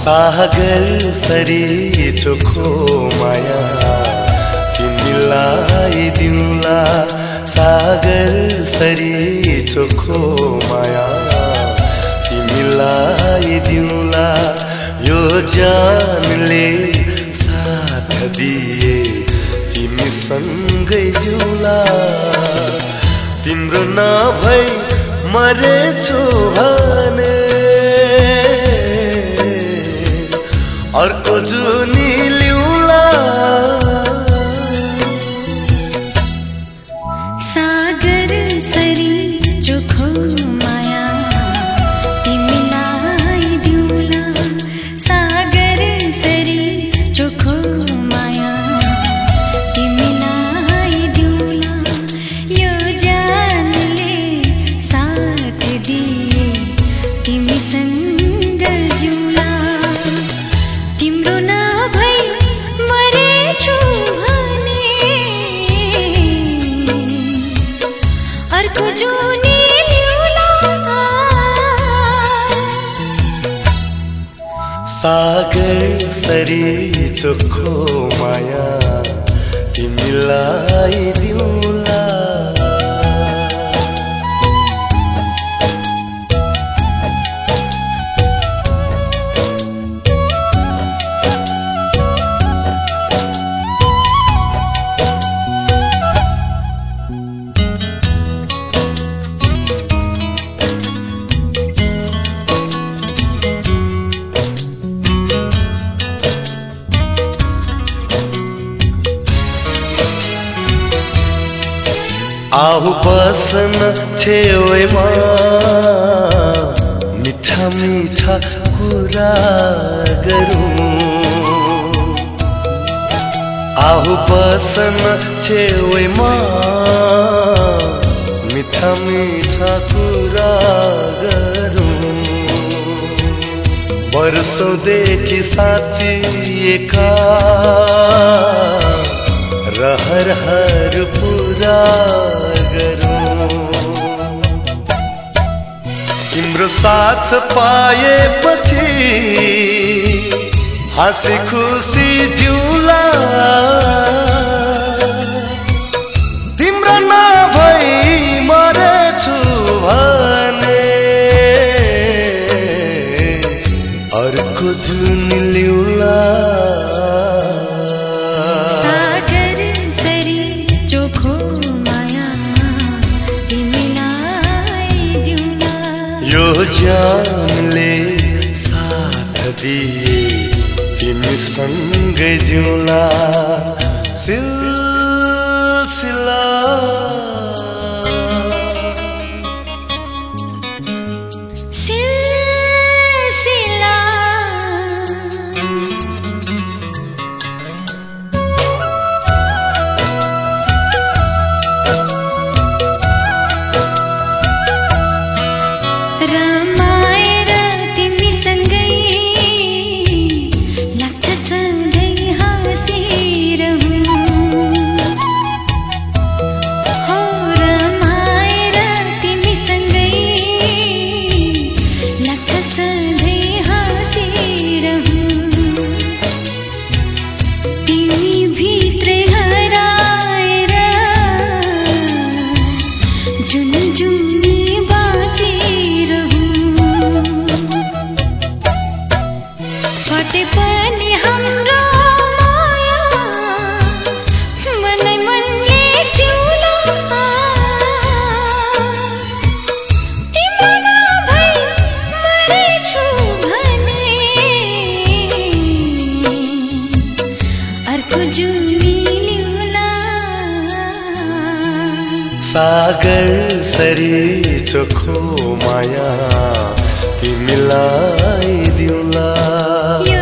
सागर sorry चोखो माया तिमीलाई दिउँला सागर सरी चोखो माया तिमीलाई दिउँला यो जानले साथ दिए तिमीसँगै जिउँला तिम्रो नभई मरेछु भने अर्को जुनी ल्याउला सागर सरी चोखो माया तिमीलाई दिउँला सागर सरी चोखो माया तिमीलाई दिउँला यो जानले साथ दिए तिमीसँग जिउँला तिम्रो नभई मरेछु भने अर्को जुनी ल्याउला सागर सरी चोखो माया तिमीलाई दिउँला आहु बसन छेउमा मिठा मिठा कुरा गरौँ आहु बसन छेउमा मिठा मिठा कुरा गरौँ वर्षौंदेखि साँचिएका रहर पूरा गरौँ तिम्रो साथ पाएपछि हाँसी खुसी जिउँला तिम्रो नभई मरेछु भने अर्को जुन ल्याउला यो जानले साथ दिए तिमीसँगै जिउँला सिलसिला रमाएर तिमीसँगै लाग्छ सधैँ हाँसिरहूँ हो रमाएर तिमीसँगै लाग्छ सधैँ हाँसिरहूँ तिमी भित्रै हराएर जुन जुनी फटे पनि हाम्रो माया मनै मनले सिउला तिम्रो नभई मरेछु भने अर्को जुनी ल्याउला सागर सरी चोखो माया तिमीलाई दिउँला।